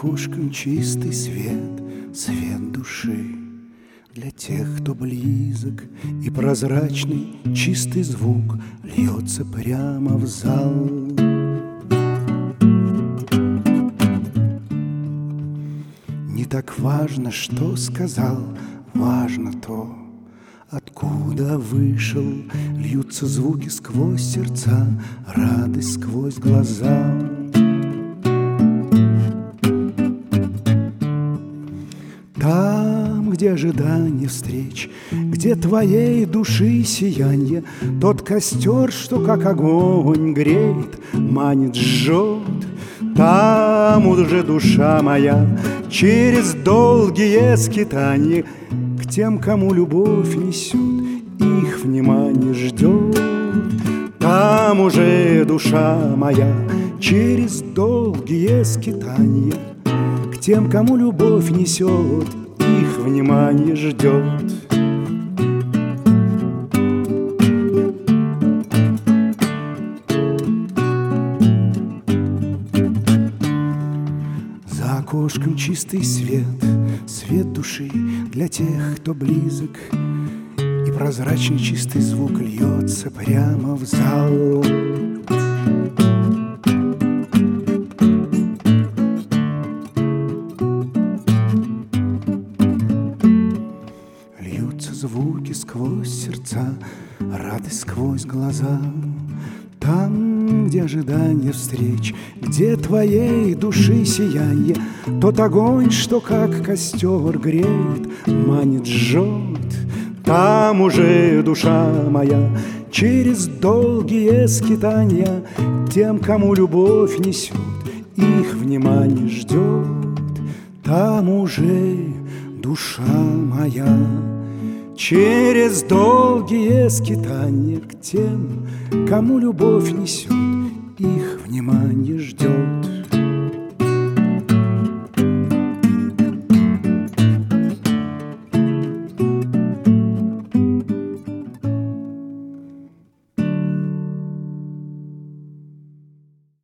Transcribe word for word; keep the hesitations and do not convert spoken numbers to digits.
окошком чистый свет, свет души. Для тех, кто близок, и прозрачный чистый звук льется прямо в зал. Не так важно, что сказал, важно то, откуда вышел. Льются звуки сквозь сердца, радость сквозь глаза. Там, где ожидание встреч, где твоей души сиянье, тот костер, что как огонь греет, манит, жжет. Там уже душа моя через долгие скитания к тем, кому любовь несет, их внимание ждет. Там уже душа моя через долгие скитания к тем, кому любовь несет, их внимание ждет. За окошком чистый свет, свет души для тех, кто близок, и прозрачный чистый звук льется прямо в зал. Льются звуки сквозь сердца, радость сквозь глаза. Там, где ожидание встреч, где твоей души сиянье, тот огонь, что как костер греет, манит, жжет. Там уже душа моя через долгие скитания тем, кому любовь несет, их внимание ждет. Там уже душа моя через долгие скитания к тем, кому любовь несет, их внимание ждет.